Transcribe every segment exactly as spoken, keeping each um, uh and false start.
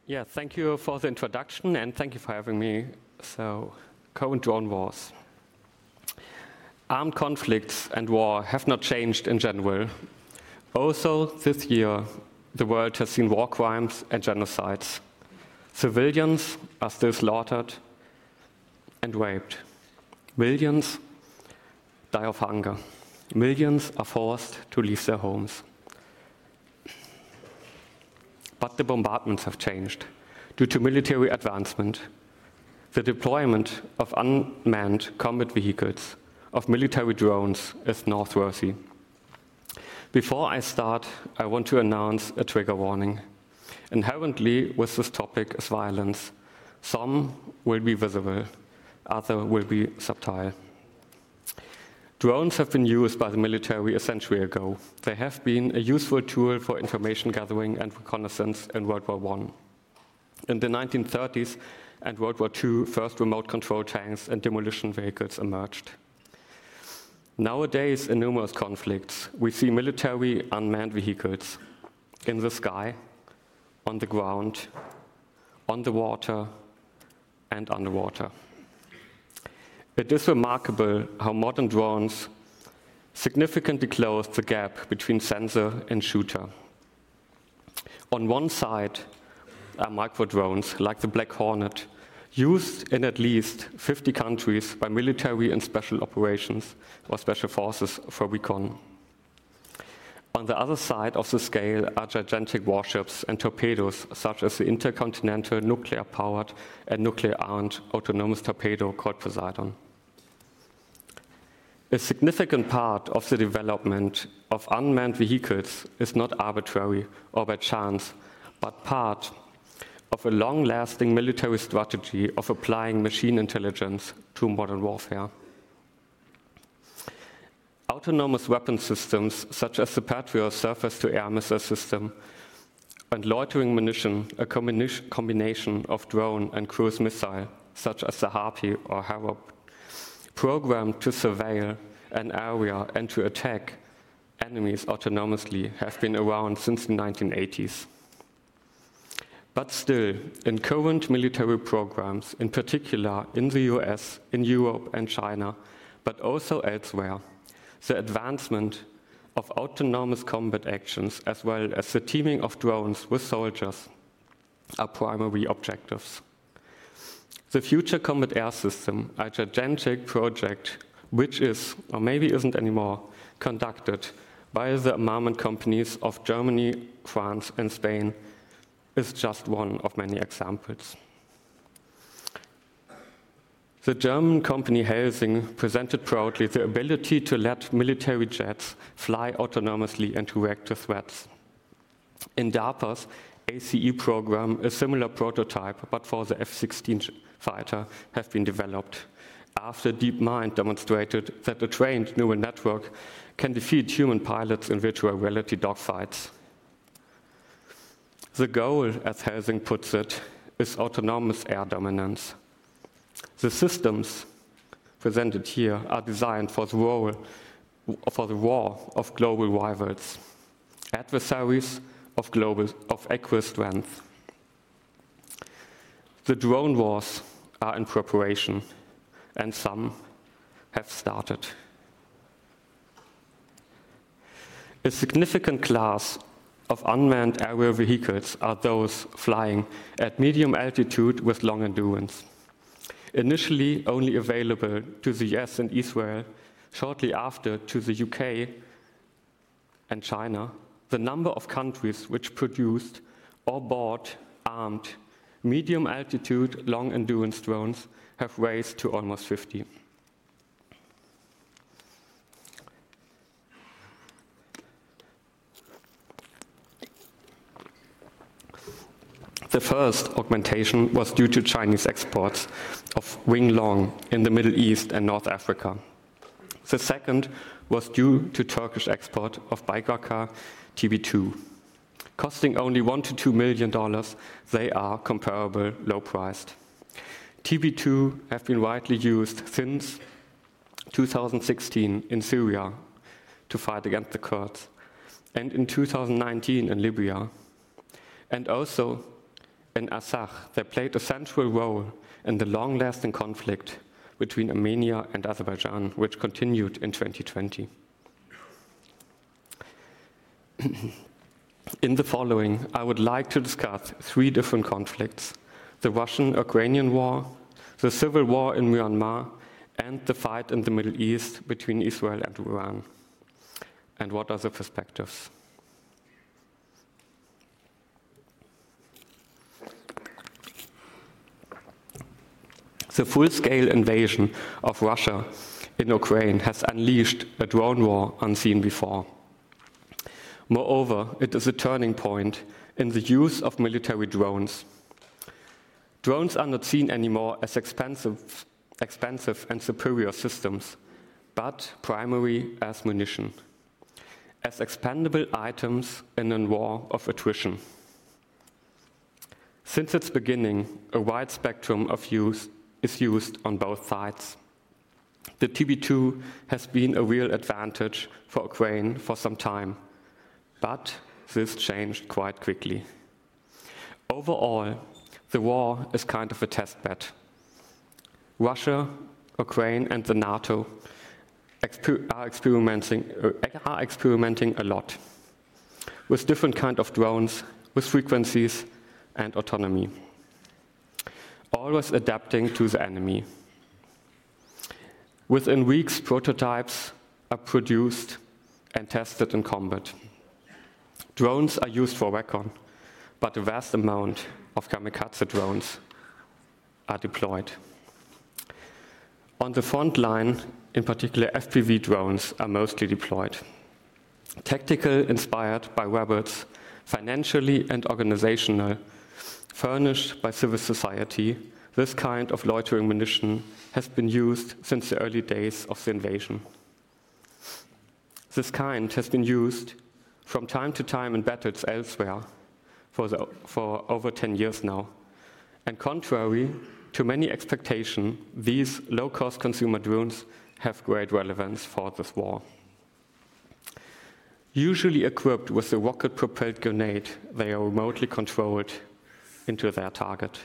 Yeah, thank you for the introduction and thank you for having me. So, current drone wars. Armed conflicts and war have not changed in general. Also, this year, the world has seen war crimes and genocides. Civilians are still slaughtered and raped. Millions die of hunger. Millions are forced to leave their homes. But the bombardments have changed due to military advancement, the deployment of unmanned combat vehicles, of military drones is noteworthy. Before I start, I want to announce a trigger warning. Inherently with this topic is violence. Some will be visible, others will be subtle. Drones have been used by the military a century ago. They have been a useful tool for information gathering and reconnaissance in World War One. In the nineteen thirties and World War Two, first remote control tanks and demolition vehicles emerged. Nowadays, in numerous conflicts, we see military unmanned vehicles in the sky, on the ground, on the water, and underwater. It is remarkable how modern drones significantly close the gap between sensor and shooter. On one side are micro-drones, like the Black Hornet, used in at least fifty countries by military and special operations or special forces for recon. On the other side of the scale are gigantic warships and torpedoes, such as the intercontinental nuclear-powered and nuclear-armed autonomous torpedo called Poseidon. A significant part of the development of unmanned vehicles is not arbitrary or by chance, but part of a long-lasting military strategy of applying machine intelligence to modern warfare. Autonomous weapon systems, such as the Patriot surface-to-air missile system, and loitering munition, a combina- combination of drone and cruise missile, such as the Harpy or Harop, programmed to surveil an area and to attack enemies autonomously, have been around since the nineteen eighties. But still, in current military programs, in particular in the U S, in Europe and China, but also elsewhere, the advancement of autonomous combat actions as well as the teaming of drones with soldiers are primary objectives. The Future Combat Air System, a gigantic project which is, or maybe isn't anymore, conducted by the armament companies of Germany, France and Spain, is just one of many examples. The German company Helsing presented proudly the ability to let military jets fly autonomously and to react to threats. In DARPA's A C E program, a similar prototype, but for the F sixteen fighter, have been developed after DeepMind demonstrated that a trained neural network can defeat human pilots in virtual reality dogfights. The goal, as Helsing puts it, is autonomous air dominance. The systems presented here are designed for the, role, for the war of global rivals, adversaries of, global, of equal strength. The drone wars are in preparation, and some have started. A significant class of unmanned aerial vehicles are those flying at medium altitude with long endurance. Initially only available to the U S and Israel, shortly after to the U K and China, the number of countries which produced or bought armed medium altitude long endurance drones have raised to almost fifty. The first augmentation was due to Chinese exports of Wing Long in the Middle East and North Africa. The second was due to Turkish export of Bayraktar T B two. Costing only one to two million dollars, they are comparable low-priced. T B two have been widely used since two thousand sixteen in Syria to fight against the Kurds, and in two thousand nineteen in Libya, and also In Artsakh, they played a central role in the long-lasting conflict between Armenia and Azerbaijan, which continued in twenty twenty. In the following, I would like to discuss three different conflicts: the Russian-Ukrainian war, the civil war in Myanmar, and the fight in the Middle East between Israel and Iran. And what are the perspectives? The full-scale invasion of Russia in Ukraine has unleashed a drone war unseen before. Moreover, it is a turning point in the use of military drones. Drones are not seen anymore as expensive, expensive and superior systems, but primarily as munition, as expendable items in a war of attrition. Since its beginning, a wide spectrum of use is used on both sides. The T B two has been a real advantage for Ukraine for some time, but this changed quite quickly. Overall, the war is kind of a test bed. Russia, Ukraine, and the NATO exper- are, experimenting, uh, are experimenting a lot with different kinds of drones, with frequencies and autonomy, always adapting to the enemy. Within weeks, prototypes are produced and tested in combat. Drones are used for recon, but a vast amount of kamikaze drones are deployed. On the front line, in particular, F P V drones are mostly deployed. Tactical, inspired by rebels, financially and organizational, furnished by civil society, this kind of loitering munition has been used since the early days of the invasion. This kind has been used from time to time in battles elsewhere for, the, for over ten years now. And contrary to many expectations, these low-cost consumer drones have great relevance for this war. Usually equipped with a rocket-propelled grenade, they are remotely controlled into their target.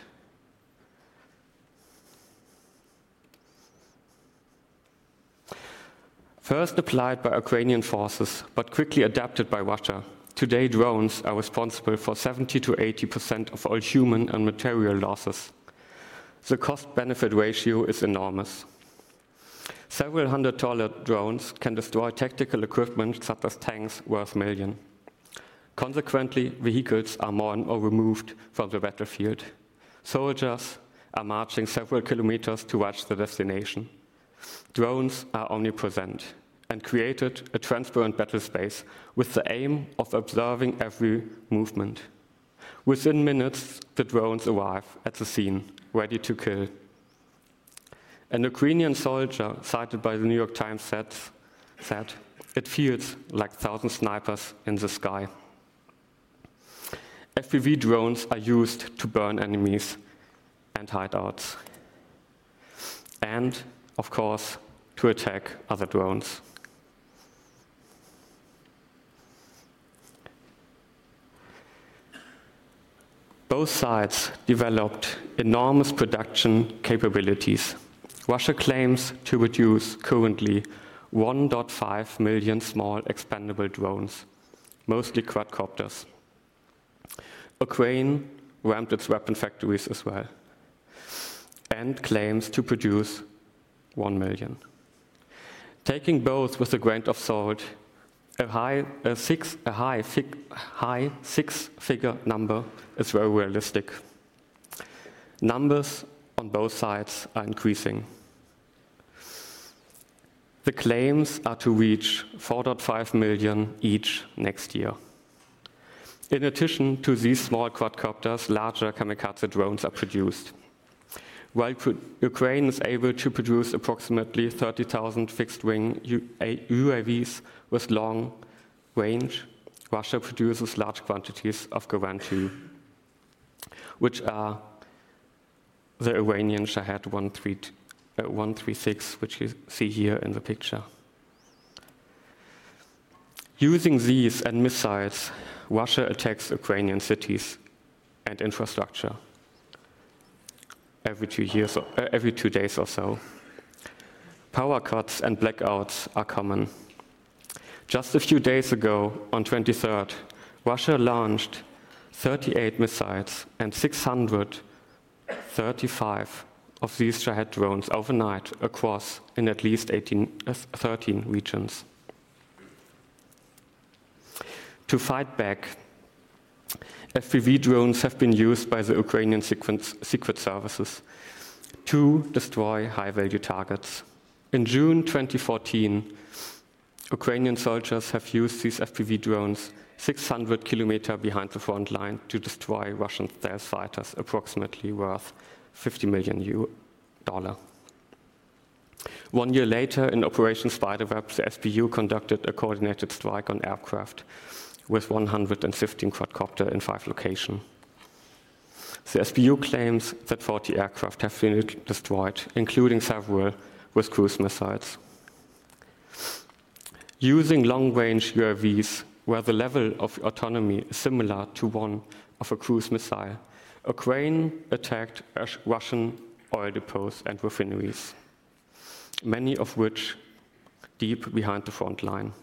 First applied by Ukrainian forces, but quickly adapted by Russia, today drones are responsible for seventy to eighty percent of all human and material losses. The cost-benefit ratio is enormous. Several hundred dollar drones can destroy tactical equipment such as tanks worth millions. Consequently, vehicles are more and more removed from the battlefield. Soldiers are marching several kilometers to reach the destination. Drones are omnipresent and created a transparent battle space with the aim of observing every movement. Within minutes, the drones arrive at the scene, ready to kill. An Ukrainian soldier, cited by the New York Times, said, said, "It feels like thousand snipers in the sky." F P V drones are used to burn enemies and hideouts, and, of course, to attack other drones. Both sides developed enormous production capabilities. Russia claims to produce currently one point five million small expendable drones, mostly quadcopters. Ukraine ramped its weapon factories as well and claims to produce one million. Taking both with a grain of salt, a high, a six, a high, fig, high six-figure number is very realistic. Numbers on both sides are increasing. The claims are to reach four point five million each next year. In addition to these small quadcopters, larger kamikaze drones are produced. While Ukraine is able to produce approximately thirty thousand fixed-wing U A Vs with long range, Russia produces large quantities of Goran two, which are the Iranian Shahed one thirty-six, which you see here in the picture. Using these and missiles, Russia attacks Ukrainian cities and infrastructure. every two years, or, uh, every two days or so. Power cuts and blackouts are common. Just a few days ago, on twenty-third, Russia launched thirty-eight missiles and six hundred thirty-five of these Shahed drones overnight across in at least eighteen, uh, thirteen regions. To fight back, F P V drones have been used by the Ukrainian secret services to destroy high-value targets. In June twenty fourteen, Ukrainian soldiers have used these F P V drones six hundred kilometers behind the front line to destroy Russian stealth fighters, approximately worth fifty million dollars. One year later, in Operation Spiderweb, the S B U conducted a coordinated strike on aircraft with one hundred fifteen quadcopters in five locations. The S B U claims that forty aircraft have been destroyed, including several with cruise missiles. Using long-range U A Vs, where the level of autonomy is similar to one of a cruise missile, Ukraine attacked Russian oil depots and refineries, many of which deep behind the front line.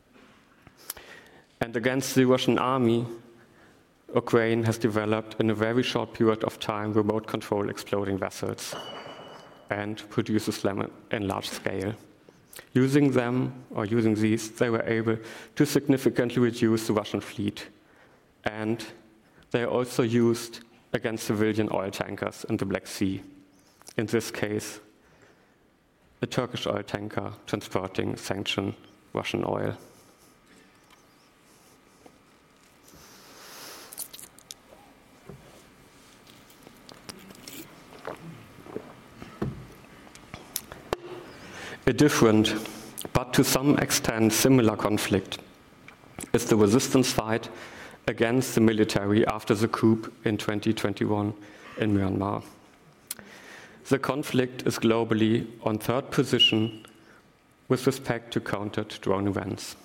And against the Russian army, Ukraine has developed in a very short period of time remote control exploding vessels and produces them in large scale. Using them, or using these, they were able to significantly reduce the Russian fleet. And they are also used against civilian oil tankers in the Black Sea. In this case, a Turkish oil tanker transporting sanctioned Russian oil. A different, but to some extent similar conflict is the resistance fight against the military after the coup in twenty twenty-one in Myanmar. The conflict is globally on third position with respect to counted drone events.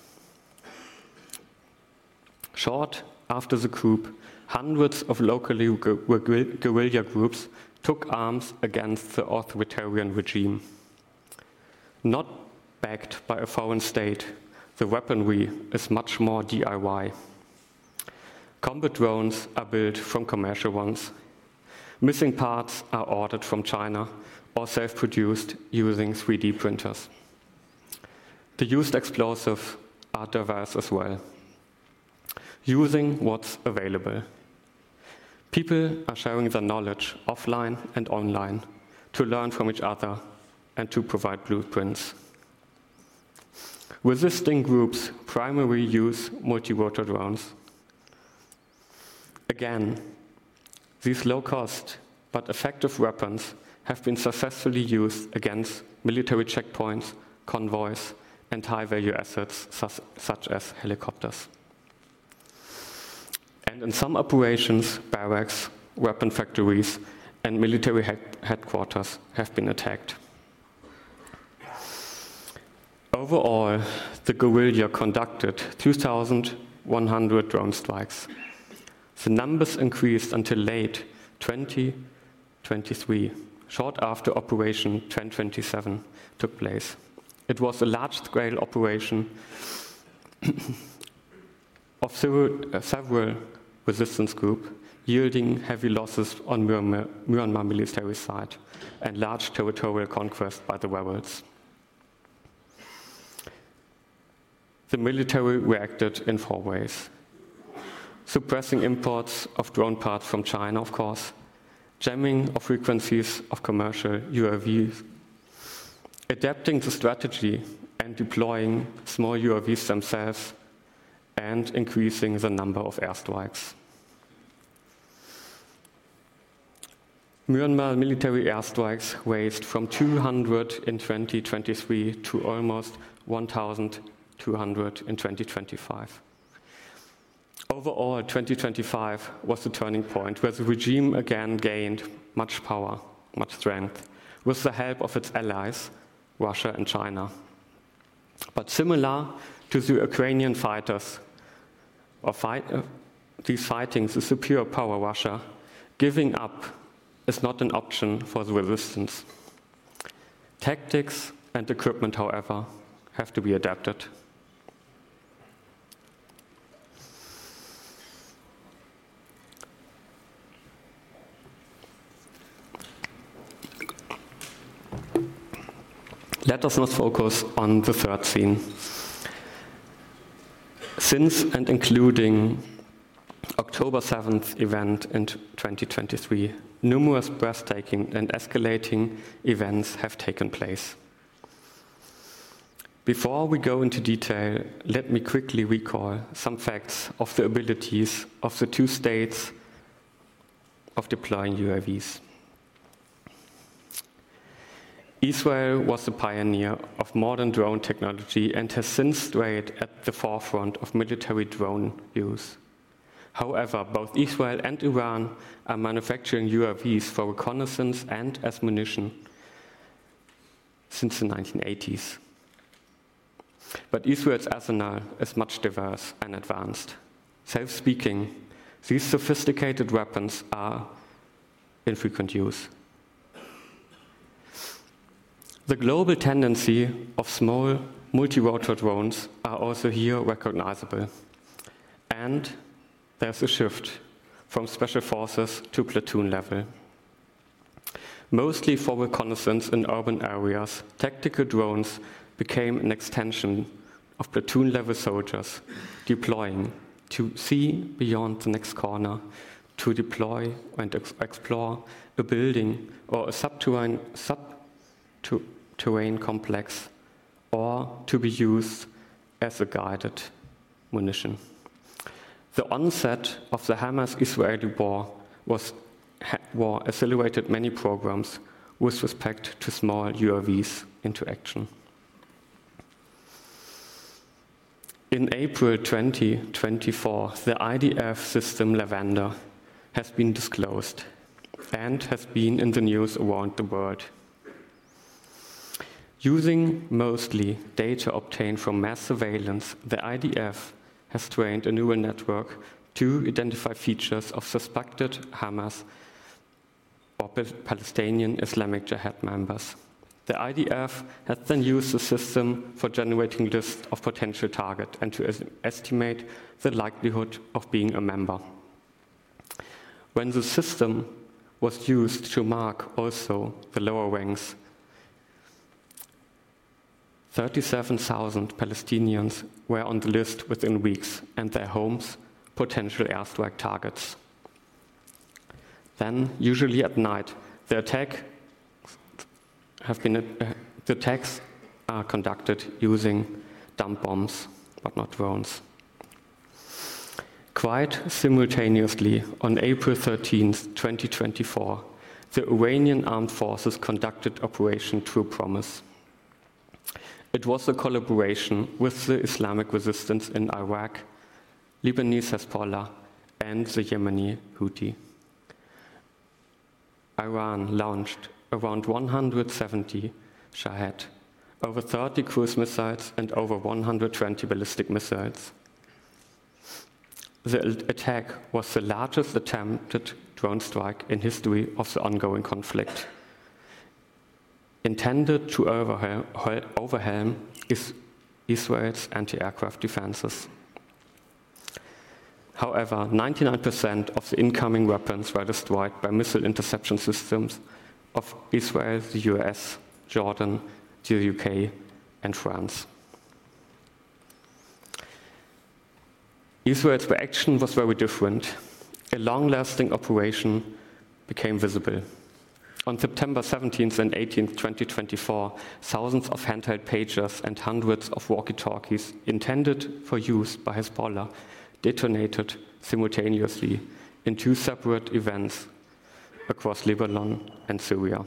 Short after the coup, hundreds of locally guerrilla groups took arms against the authoritarian regime. Not backed by a foreign state, the weaponry is much more D I Y. Combat drones are built from commercial ones. Missing parts are ordered from China or self-produced using three D printers. The used explosives are diverse as well, using what's available. People are sharing their knowledge offline and online to learn from each other and to provide blueprints. Resisting groups primarily use multi-rotor drones. Again, these low-cost but effective weapons have been successfully used against military checkpoints, convoys, and high-value assets such as helicopters. And in some operations, barracks, weapon factories, and military head- headquarters have been attacked. Overall, the guerrilla conducted two thousand one hundred drone strikes. The numbers increased until late twenty twenty-three, short after Operation ten twenty-seven took place. It was a large-scale operation of several, uh, several resistance groups, yielding heavy losses on Myanmar, Myanmar military side and large territorial conquest by the rebels. The military reacted in four ways. Suppressing imports of drone parts from China, of course, jamming of frequencies of commercial U A Vs, adapting the strategy and deploying small U A Vs themselves, and increasing the number of airstrikes. Myanmar military airstrikes raised from two hundred in twenty twenty-three to almost one thousand two hundred in twenty twenty-five. Overall, twenty twenty-five was the turning point where the regime again gained much power, much strength, with the help of its allies, Russia and China. But similar to the Ukrainian fighters, or fight, uh, these fighting the superior power Russia, giving up is not an option for the resistance. Tactics and equipment, however, have to be adapted. Let us not focus on the third scene. Since and including October seventh event in twenty twenty-three, numerous breathtaking and escalating events have taken place. Before we go into detail, let me quickly recall some facts of the abilities of the two states of deploying U A Vs. Israel was the pioneer of modern drone technology and has since stayed at the forefront of military drone use. However, both Israel and Iran are manufacturing U A Vs for reconnaissance and as munition since the nineteen eighties. But Israel's arsenal is much diverse and advanced. Self-speaking, these sophisticated weapons are in frequent use. The global tendency of small multi-rotor drones are also here recognizable. And there's a shift from special forces to platoon level. Mostly for reconnaissance in urban areas, tactical drones became an extension of platoon-level soldiers deploying to see beyond the next corner, to deploy and ex explore a building or a subterranean, subterranean complex, or to be used as a guided munition. The onset of the Hamas-Israeli war was war accelerated many programs with respect to small U A Vs into action. In April twenty twenty-four, the I D F system Lavender has been disclosed and has been in the news around the world. Using mostly data obtained from mass surveillance, the I D F has trained a neural network to identify features of suspected Hamas or Palestinian Islamic Jihad members. The I D F has then used the system for generating lists of potential targets and to es estimate the likelihood of being a member. When the system was used to mark also the lower ranks, thirty-seven thousand Palestinians were on the list within weeks and their homes potential airstrike targets. Then, usually at night, the attack have been uh, the attacks are conducted using dump bombs, but not drones. Quite simultaneously, on April thirteenth, twenty twenty-four, the Iranian armed forces conducted Operation True Promise. It was a collaboration with the Islamic resistance in Iraq, Lebanese Hezbollah, and the Yemeni Houthi. Iran launched around one hundred seventy Shahed, over thirty cruise missiles, and over one hundred twenty ballistic missiles. The attack was the largest attempted drone strike in history of the ongoing conflict, intended to overwhelm, overwhelm Israel's anti-aircraft defenses. However, ninety-nine percent of the incoming weapons were destroyed by missile interception systems of Israel, the U S, Jordan, the U K, and France. Israel's reaction was very different. A long-lasting operation became visible. On September seventeenth and eighteenth, twenty twenty-four, thousands of handheld pagers and hundreds of walkie-talkies intended for use by Hezbollah detonated simultaneously in two separate events across Lebanon and Syria.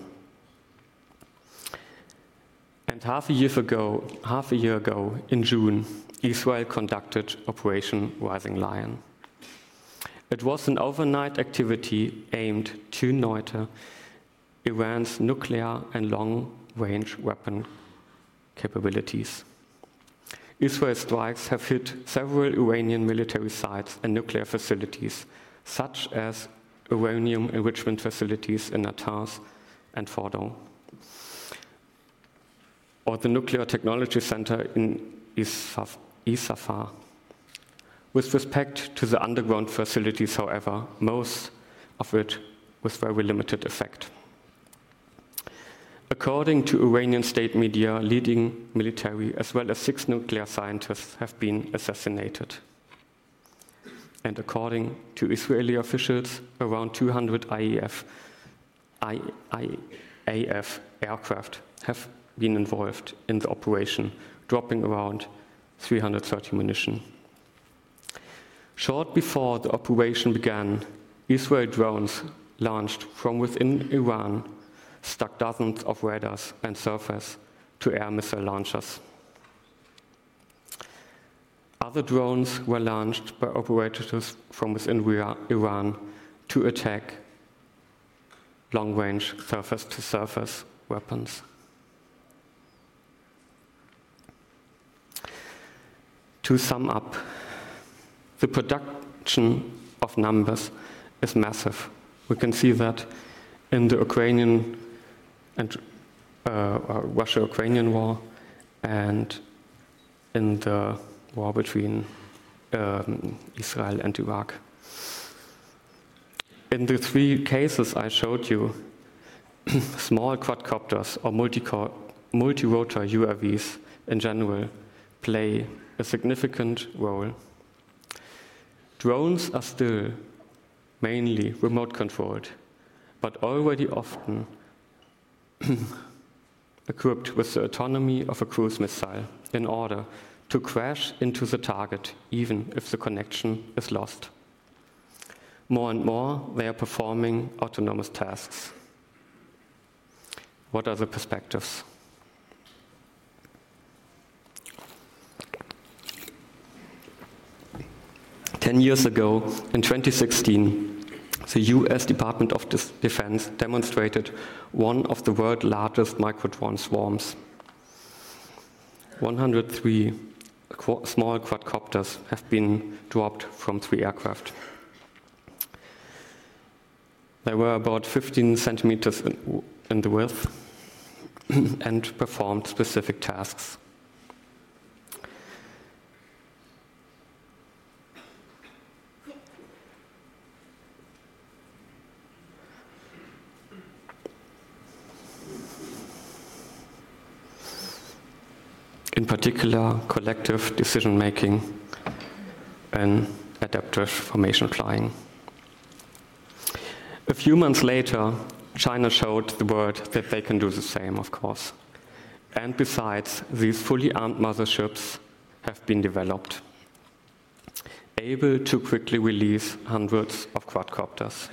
And half a year ago, half a year ago, in June, Israel conducted Operation Rising Lion. It was an overnight activity aimed to neuter Iran's nuclear and long-range weapon capabilities. Israel's strikes have hit several Iranian military sites and nuclear facilities, such as uranium enrichment facilities in Natanz and Fordo, or the Nuclear Technology Center in Isfahan. With respect to the underground facilities, however, most of it with very limited effect. According to Iranian state media, leading military as well as six nuclear scientists have been assassinated. And according to Israeli officials, around two hundred I A F, I A F aircraft have been involved in the operation, dropping around three hundred thirty munition. Short before the operation began, Israeli drones launched from within Iran struck dozens of radars and surface to air missile launchers. Other drones were launched by operators from within Iran to attack long-range surface-to-surface weapons. To sum up, the production of numbers is massive. We can see that in the Ukrainian and uh, Russia-Ukrainian war and in the war between um, Israel and Iraq. In the three cases I showed you, small quadcopters or multi-rotor U A Vs in general play a significant role. Drones are still mainly remote controlled, but already often equipped with the autonomy of a cruise missile in order to crash into the target even if the connection is lost. More and more, they are performing autonomous tasks. What are the perspectives? Ten years ago, in twenty sixteen, the U S Department of Defense demonstrated one of the world's largest microdrone swarms. one hundred three qu- small quadcopters have been dropped from three aircraft. They were about fifteen centimeters in, in the width and performed specific tasks. In particular, collective decision-making and adaptive formation flying. A few months later, China showed the world that they can do the same, of course. And besides, these fully armed motherships have been developed, able to quickly release hundreds of quadcopters.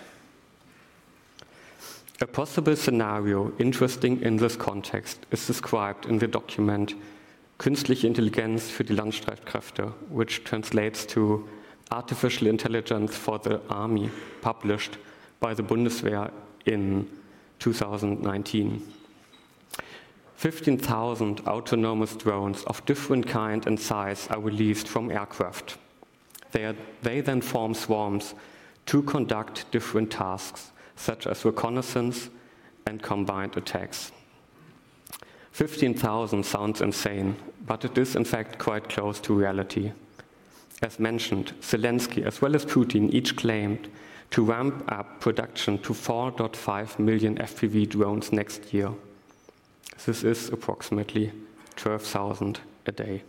A possible scenario interesting in this context is described in the document Künstliche Intelligenz für die Landstreitkräfte, which translates to Artificial Intelligence for the Army, published by the Bundeswehr in two thousand nineteen. fifteen thousand autonomous drones of different kind and size are released from aircraft. They, are, they then form swarms to conduct different tasks, such as reconnaissance and combined attacks. fifteen thousand sounds insane, but it is in fact quite close to reality. As mentioned, Zelensky as well as Putin each claimed to ramp up production to four point five million F P V drones next year. This is approximately twelve thousand a day.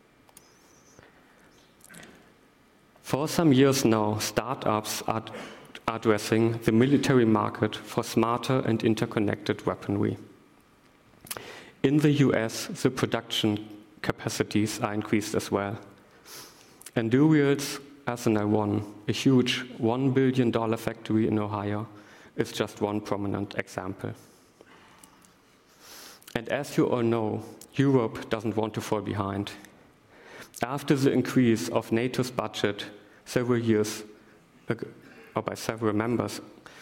For some years now, startups are addressing the military market for smarter and interconnected weaponry. In the U S, the production capacities are increased as well. Anduril's Arsenal One, a huge one billion dollars factory in Ohio, is just one prominent example. And as you all know, Europe doesn't want to fall behind. After the increase of NATO's budget several years ago, or by several members,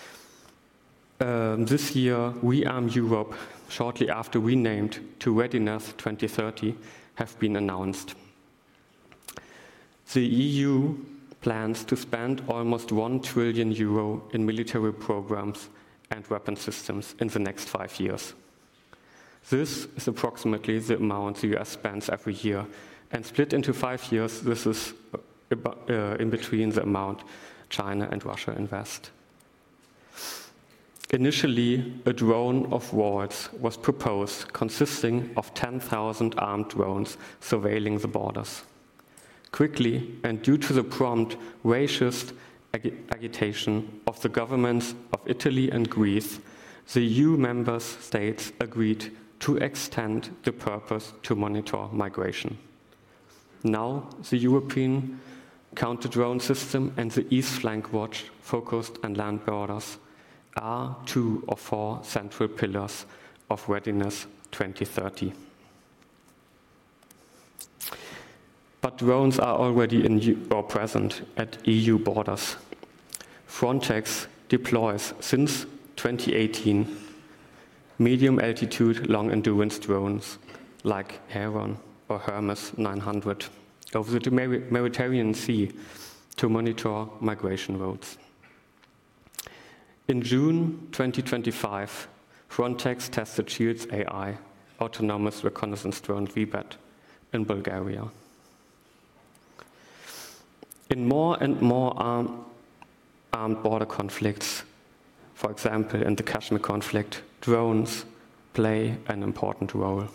um, this year, Rearm Europe, shortly after renamed to Readiness twenty thirty, have been announced. The E U plans to spend almost one trillion euro in military programs and weapon systems in the next five years. This is approximately the amount the U S spends every year, and split into five years, this is uh, in between the amount China and Russia invest. Initially, a drone of Waltz was proposed, consisting of ten thousand armed drones surveilling the borders. Quickly, and due to the prompt racist ag- agitation of the governments of Italy and Greece, the E U member states agreed to extend the purpose to monitor migration. Now, the European counter-drone system and the East Flank Watch, focused on land borders, are two or four central pillars of Readiness twenty thirty. But drones are already in U- or present at E U borders. Frontex deploys since twenty eighteen medium-altitude, long-endurance drones like Heron or Hermes nine hundred over the Mediterranean Sea to monitor migration routes. In June twenty twenty-five, Frontex tested SHIELD's A I, autonomous reconnaissance drone V BAT, in Bulgaria. In more and more arm, armed border conflicts, for example in the Kashmir conflict, drones play an important role.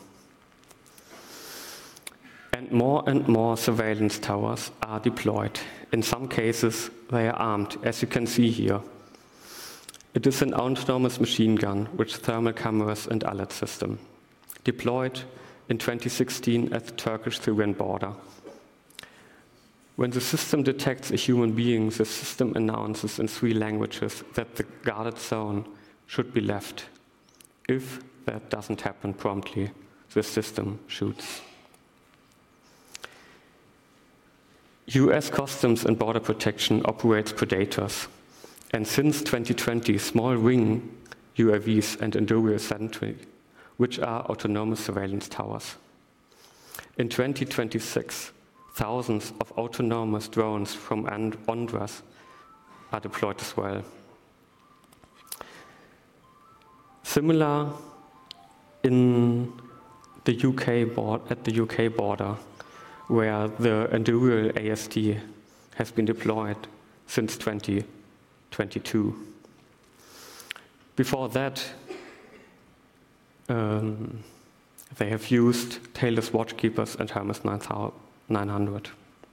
And more and more surveillance towers are deployed. In some cases, they are armed, as you can see here. It is an autonomous machine gun with thermal cameras and alert system, deployed in twenty sixteen at the Turkish-Syrian border. When the system detects a human being, the system announces in three languages that the guarded zone should be left. If that doesn't happen promptly, the system shoots. U S Customs and Border Protection operates Predators. And since twenty twenty, small wing U A Vs and Endurio Sentry, which are autonomous surveillance towers. In twenty twenty-six, thousands of autonomous drones from Andras are deployed as well. Similar in the U K board, at the U K border, where the Endurio A S T has been deployed since twenty twenty-two. Before that, um, they have used Taylor's Watchkeepers and Hermes nine hundred.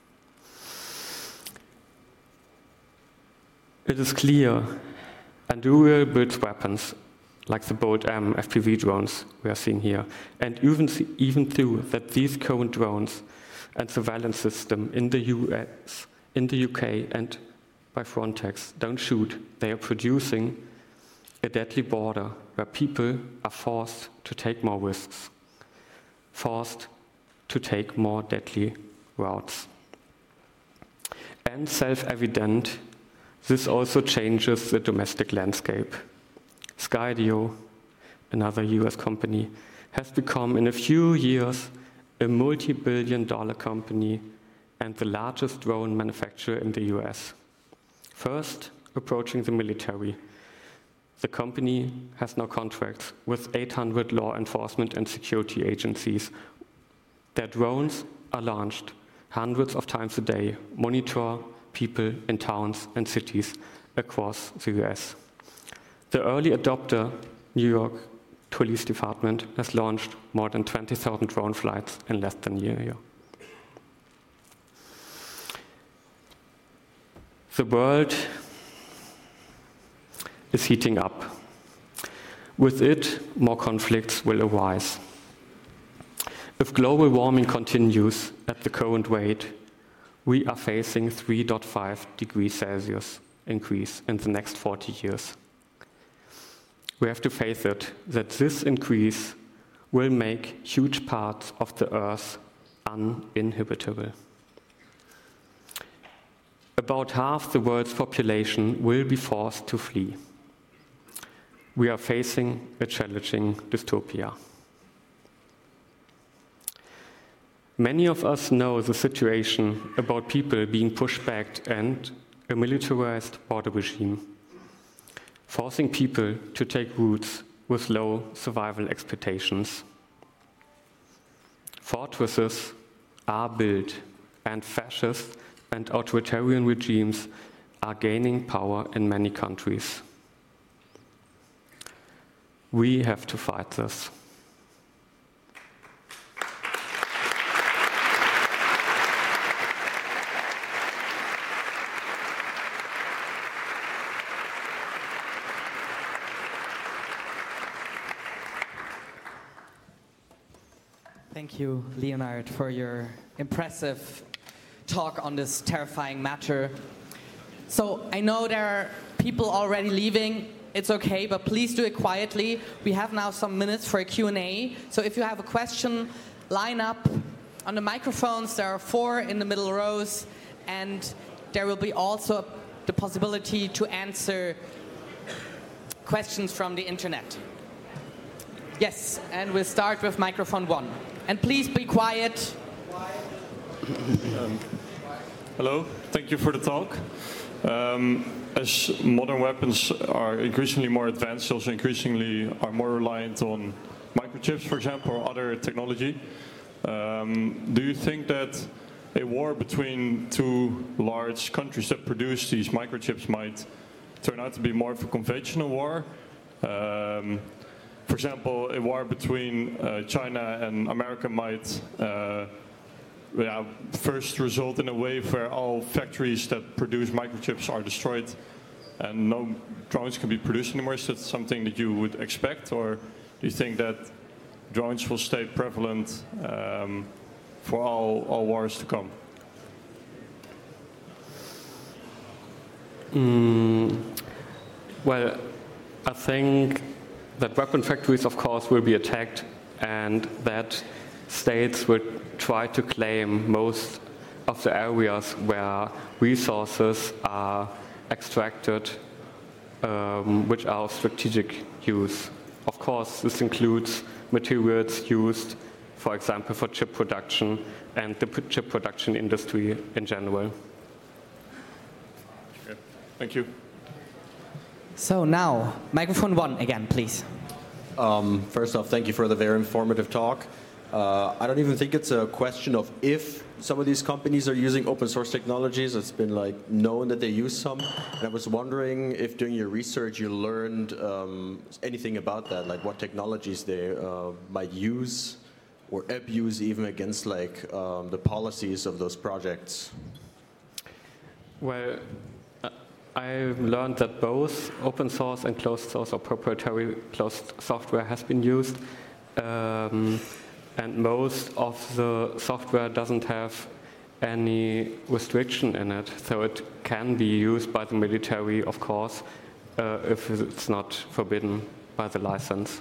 It is clear Endurio builds weapons like the Bolt M F P V drones we are seeing here, and even, even though that these current drones and surveillance system in the U S, in the U K, and by Frontex don't shoot, they are producing a deadly border where people are forced to take more risks, forced to take more deadly routes. And self-evident, this also changes the domestic landscape. Skydio, another U S company, has become in a few years a multi-billion dollar company and the largest drone manufacturer in the U S. First, approaching the military. The company has now contracts with eight hundred law enforcement and security agencies. Their drones are launched hundreds of times a day, monitor people in towns and cities across the U S. The early adopter, New York Police Department, has launched more than twenty thousand drone flights in less than a year. The world is heating up. With it, more conflicts will arise. If global warming continues at the current rate, we are facing three point five degrees Celsius increase in the next forty years. We have to face it that this increase will make huge parts of the Earth uninhabitable. About half the world's population will be forced to flee. We are facing a challenging dystopia. Many of us know the situation about people being pushed back and a militarized border regime, forcing people to take routes with low survival expectations. Fortresses are built, and fascist and authoritarian regimes are gaining power in many countries. We have to fight this. Thank you, Leonard, for your impressive talk on this terrifying matter. So I know there are people already leaving. It's okay, but please do it quietly. We have now some minutes for a Q and A. So if you have a question, line up on the microphones. There are four in the middle rows, and there will be also the possibility to answer questions from the internet. Yes, and we'll start with microphone one. And please be quiet. Um, hello, thank you for the talk. Um, as modern weapons are increasingly more advanced, also increasingly are more reliant on microchips, for example, or other technology. Um, do you think that a war between two large countries that produce these microchips might turn out to be more of a conventional war? Um, For example, a war between uh, China and America might uh, yeah, first result in a wave where all factories that produce microchips are destroyed and no drones can be produced anymore. Is that something that you would expect, or do you think that drones will stay prevalent um, for all, all wars to come? Mm, well, I think that weapon factories, of course, will be attacked, and that states will try to claim most of the areas where resources are extracted, um, which are of strategic use. Of course, this includes materials used, for example, for chip production and the chip production industry in general. Okay. Thank you. So now, microphone one again, please. Um, first off, thank you for the very informative talk. Uh, I don't even think it's a question of if some of these companies are using open source technologies. It's been like known that they use some. And I was wondering if during your research you learned um, anything about that, like what technologies they uh, might use or abuse even against like um, the policies of those projects. Well, I've learned that both open source and closed source or proprietary closed software has been used. Um, and most of the software doesn't have any restriction in it. So it can be used by the military, of course, uh, if it's not forbidden by the license.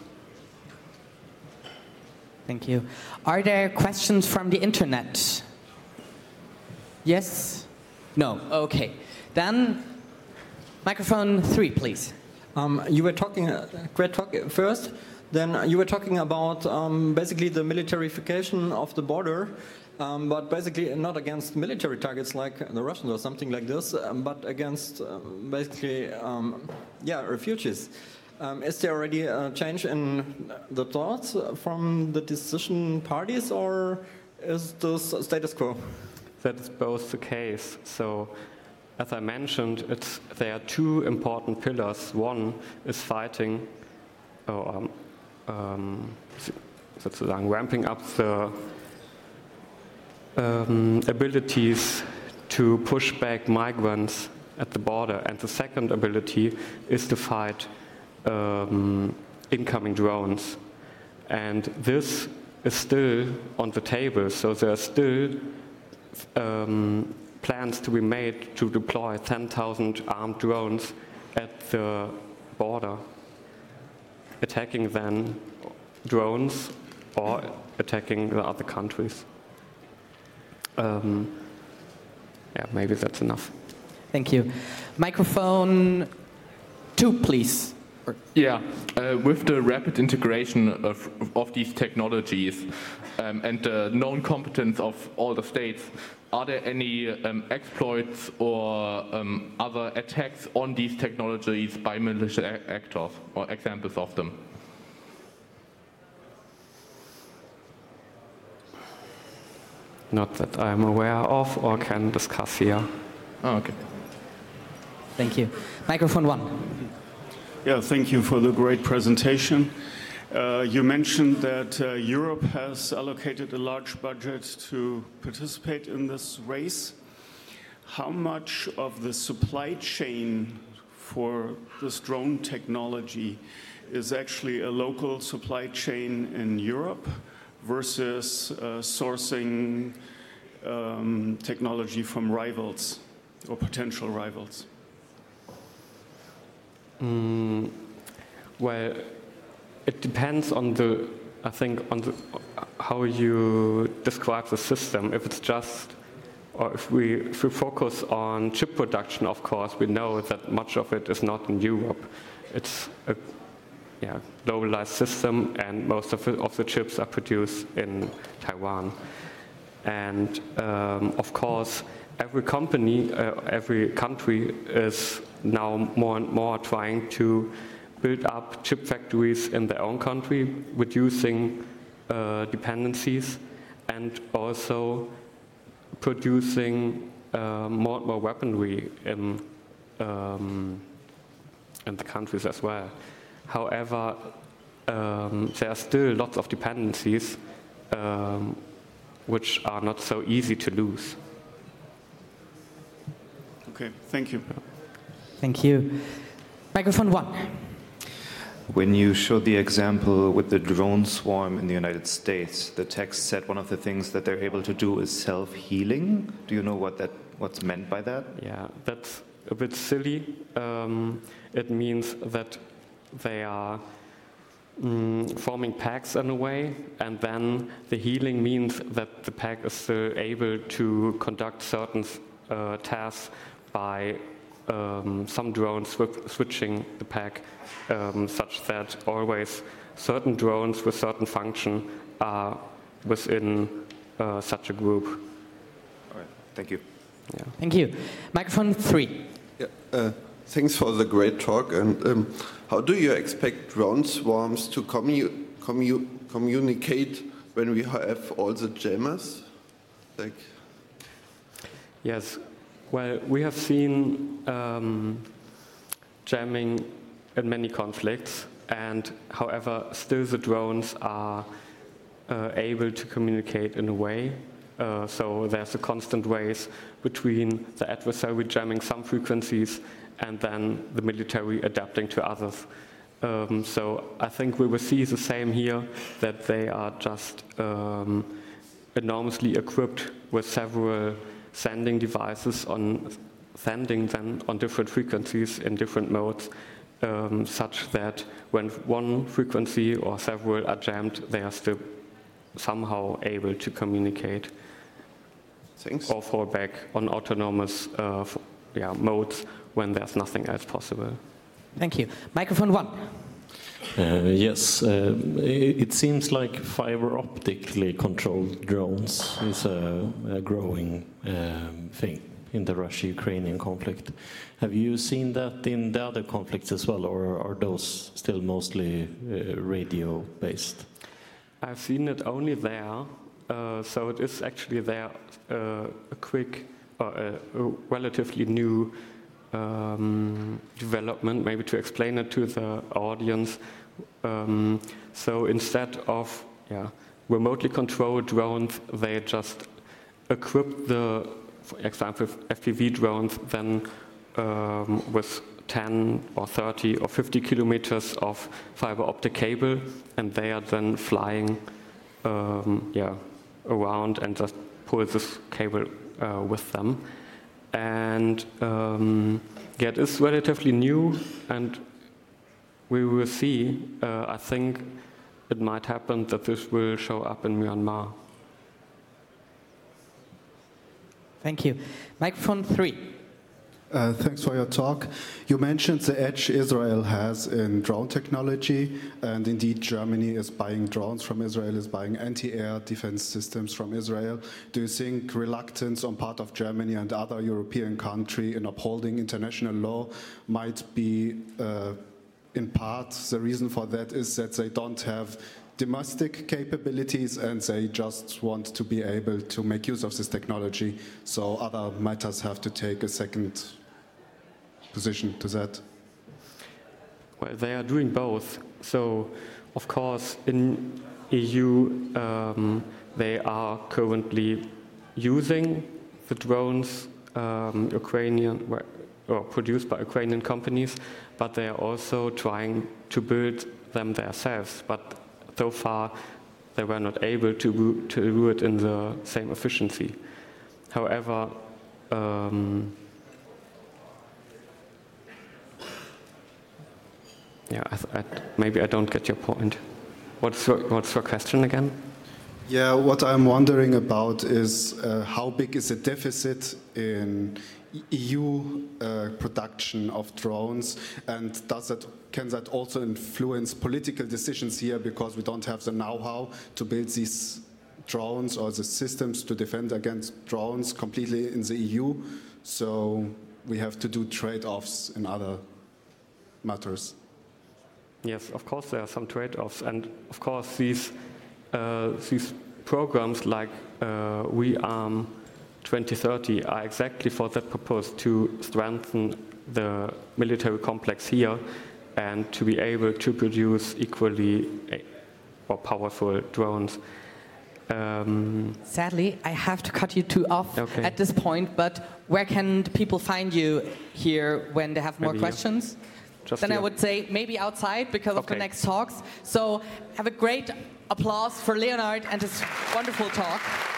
Thank you. Are there questions from the internet? Yes? No? Okay. Then, microphone three, please. Um, you were talking, uh, great talk first, then you were talking about um, basically the militarification of the border, um, but basically not against military targets like the Russians or something like this, um, but against um, basically, um, yeah, refugees. Um, is there already a change in the thoughts from the decision parties, or is this status quo? That is both the case. So, as I mentioned, it's, there are two important pillars. One is fighting, or um, um, sozusagen ramping up the um, abilities to push back migrants at the border. And the second ability is to fight um, incoming drones. And this is still on the table, so there are still um, plans to be made to deploy ten thousand armed drones at the border, attacking then drones or attacking the other countries. Um, yeah, maybe that's enough. Thank you. Microphone two, please. Yeah, uh, with the rapid integration of, of these technologies um, and the known competence of all the states, are there any um, exploits or um, other attacks on these technologies by malicious actors, or examples of them? Not that I'm aware of or can discuss here. Oh, okay. Thank you. Microphone one. Yeah, thank you for the great presentation. Uh, you mentioned that uh, Europe has allocated a large budget to participate in this race. How much of the supply chain for this drone technology is actually a local supply chain in Europe versus uh, sourcing um, technology from rivals or potential rivals? Mm, well, it depends on the, I think, on the, how you describe the system. If it's just, or if we, if we focus on chip production, of course, we know that much of it is not in Europe. It's a yeah, globalized system, and most of, it, of the chips are produced in Taiwan. And um, of course, every company, uh, every country is now more and more trying to build up chip factories in their own country, reducing uh, dependencies, and also producing uh, more and more weaponry in, um, in the countries as well. However, um, there are still lots of dependencies um, which are not so easy to lose. Okay, thank you. Thank you. Microphone one. When you showed the example with the drone swarm in the United States, the text said one of the things that they're able to do is self-healing. Do you know what that what's meant by that? Yeah, that's a bit silly. Um, it means that they are mm, forming packs in a way, and then the healing means that the pack is still able to conduct certain uh, tasks by um, some drones sw- switching the pack, um, such that always certain drones with certain function are within uh, such a group. All right, thank you. Yeah. Thank you. Microphone three. Yeah, uh, thanks for the great talk. And um, how do you expect drone swarms to commu- commu- communicate when we have all the jammers? Like, yes. Well, we have seen um, jamming in many conflicts, and however, still the drones are uh, able to communicate in a way. Uh, so there's a constant race between the adversary jamming some frequencies and then the military adapting to others. Um, so I think we will see the same here, that they are just um, enormously equipped with several sending devices on sending them on different frequencies in different modes, um, such that when one frequency or several are jammed, they are still somehow able to communicate. Thanks. Or fall back on autonomous uh, f- yeah, modes when there's nothing else possible. Thank you. Microphone one. Uh, yes, uh, it seems like fiber optically controlled drones is a, a growing um, thing in the Russia-Ukrainian conflict. Have you seen that in the other conflicts as well, or are those still mostly uh, radio-based? I've seen it only there, uh, so it is actually there uh, a quick, uh, a, a relatively new um, development, maybe to explain it to the audience. Um, so instead of yeah, remotely controlled drones, they just equip the, for example, F P V drones then um, with ten or thirty or fifty kilometers of fiber optic cable, and they are then flying um, yeah, around and just pull this cable uh, with them. And um, yeah, it is relatively new, and we will see. Uh, I think it might happen that this will show up in Myanmar. Thank you. Microphone three. Uh, thanks for your talk. You mentioned the edge Israel has in drone technology, and indeed Germany is buying drones from Israel, is buying anti-air defense systems from Israel. Do you think reluctance on part of Germany and other European countries in upholding international law might be, uh, in part, the reason for that is that they don't have domestic capabilities and they just want to be able to make use of this technology, so other matters have to take a second position to that? Well, they are doing both. So, of course, in E U, um, they are currently using the drones um, Ukrainian or produced by Ukrainian companies, but they are also trying to build them themselves. But so far, they were not able to do, to do it in the same efficiency. However, um, yeah, I, I, maybe I don't get your point. What's your, what's your question again? Yeah, what I'm wondering about is uh, how big is the deficit in E U uh, production of drones, and does that, can that also influence political decisions here, because we don't have the know-how to build these drones or the systems to defend against drones completely in the E U, so we have to do trade-offs in other matters. Yes, of course there are some trade-offs, and of course these uh, these programs like uh, ReArm twenty thirty are exactly for that purpose, to strengthen the military complex here and to be able to produce equally or powerful drones. Um, Sadly, I have to cut you two off okay. at this point, but where can people find you here when they have more Maybe questions? Here. Just then here. I would say maybe outside because of okay. the next talks. So have a great applause for Leonard and his wonderful talk.